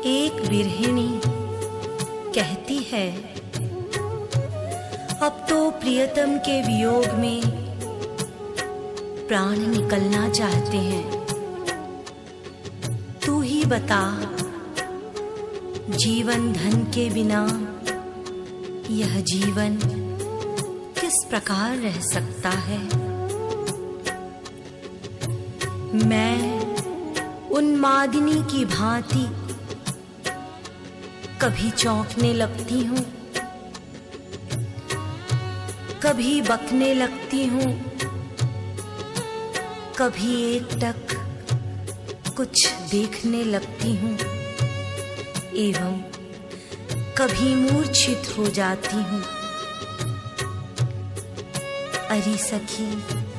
एक बिरहिणी कहती है, अब तो प्रियतम के वियोग में प्राण निकलना चाहते हैं। तू ही बता, जीवन धन के बिना यह जीवन किस प्रकार रह सकता है। मैं उन्मादिनी की भांति कभी चौंकने लगती हूँ, कभी बकने लगती हूँ, कभी एकटक कुछ देखने लगती हूँ एवं कभी मूर्छित हो जाती हूँ। अरे सखी,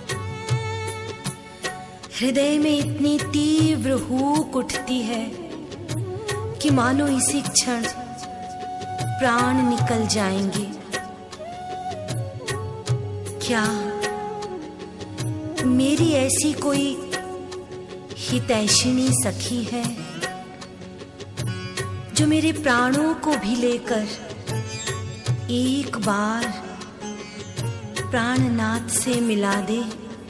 हृदय में इतनी तीव्र हूक उठती है कि मानो इसी क्षण प्राण निकल जाएंगे। क्या मेरी ऐसी कोई हितैषिणी सखी है जो मेरे प्राणों को भी लेकर एक बार प्राणनाथ से मिला दे?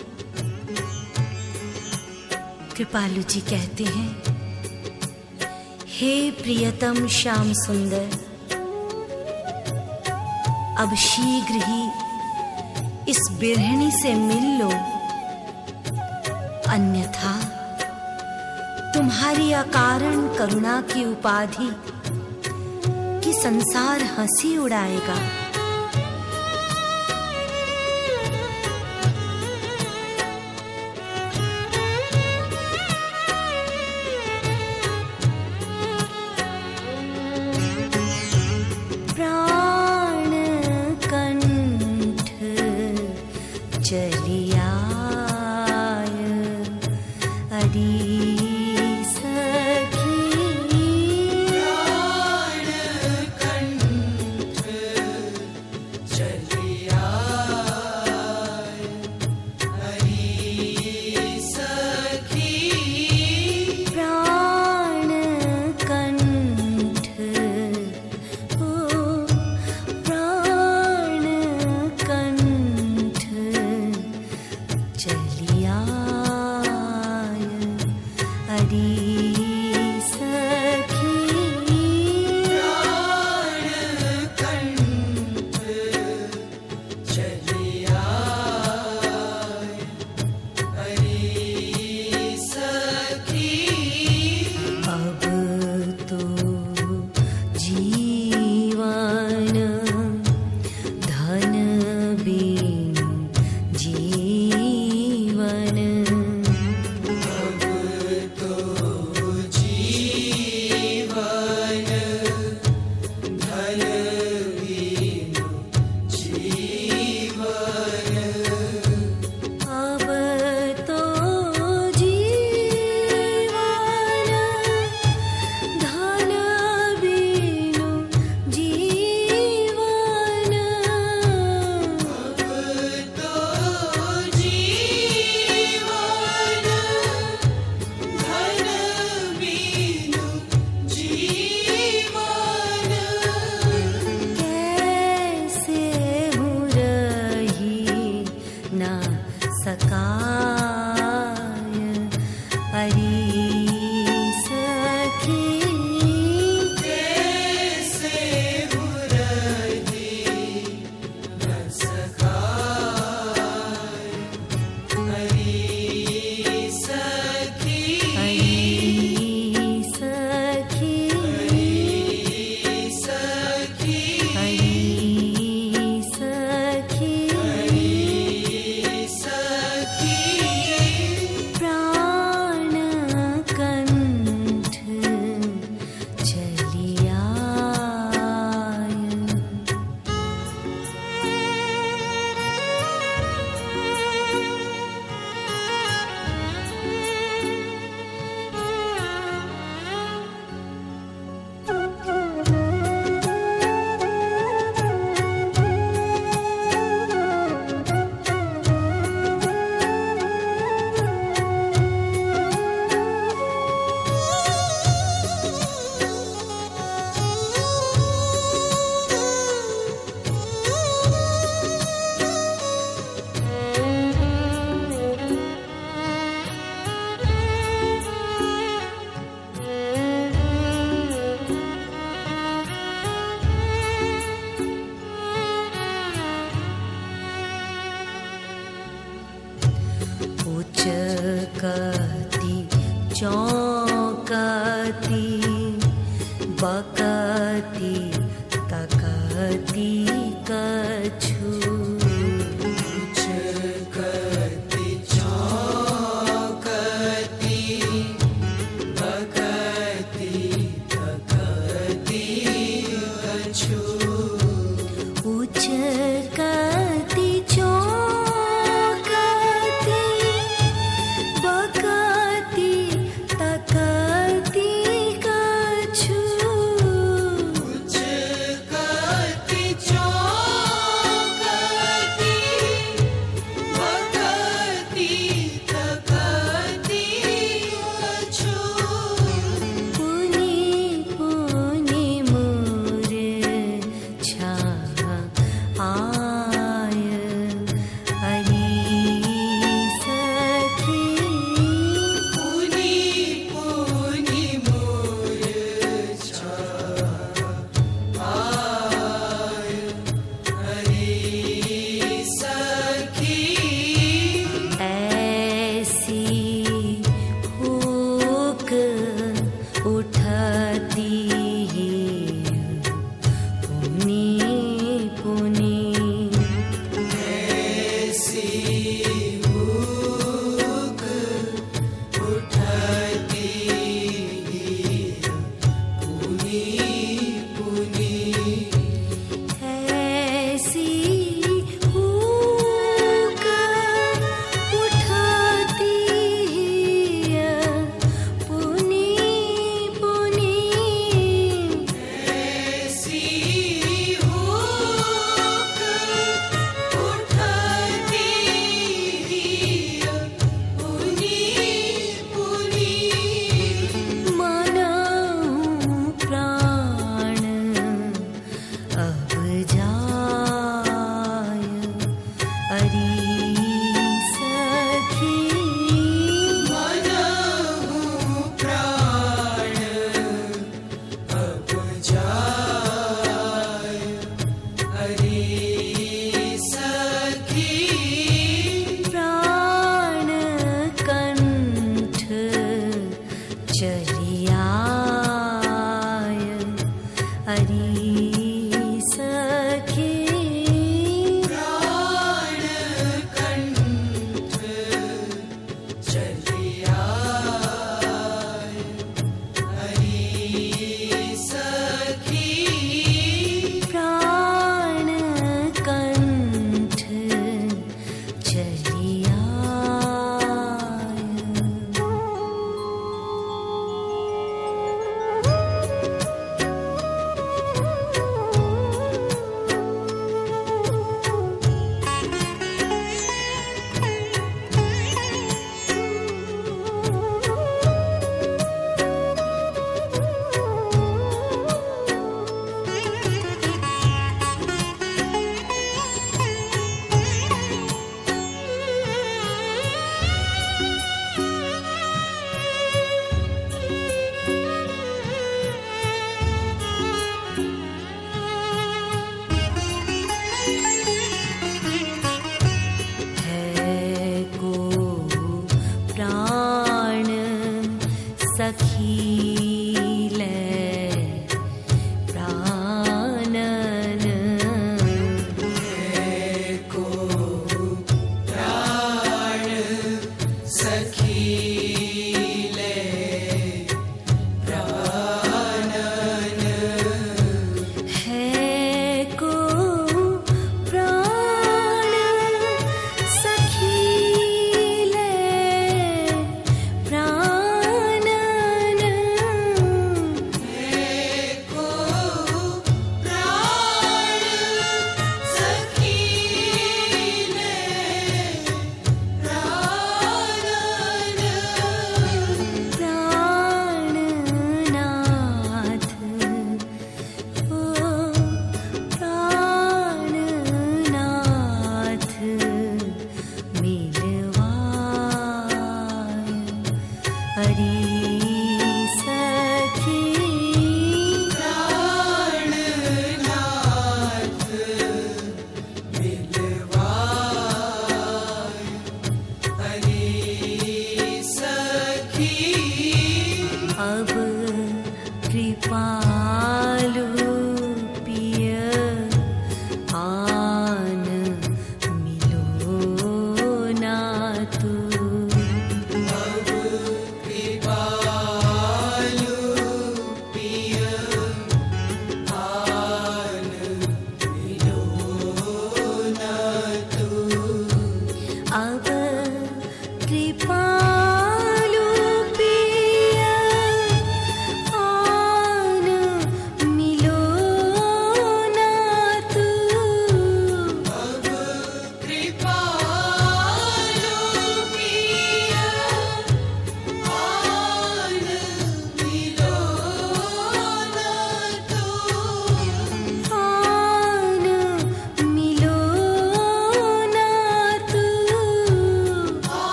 कृपालु जी कहते हैं, हे प्रियतम श्याम सुंदर, अब शीघ्र ही इस बिरहिणी से मिल लो, अन्यथा तुम्हारी अकारण करुणा की उपाधि कि संसार हंसी उड़ाएगा। उचकती चौंकती बकती तकती कछु उचकती चौंकती बकती तकती कछु उचकती चौंकती बकती तकती कछु उचकती चौंकती बकती तकती कछु पुनि पुनि मूर्छा आय हरि सखी पुनि पुनि मूर्छा आय हरि सखी ऐसी हुक उठती पुनि पुनि ऐसी भूख उठती पुनि पुनि ऐसी हुक उठती पुनि पुनि ऐसी भूख उठती पुनि पुनि मानहु प्राण अब जाय हरि सखी मनहु प्राण अब जाय हरि सखी प्राण कंठ चलियाय हरि सखी प्राण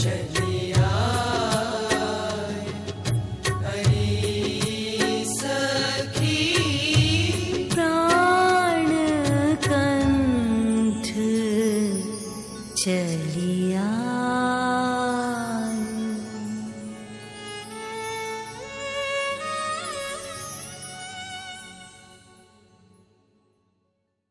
चलिया अरे सखी प्राण कंठ चलिया।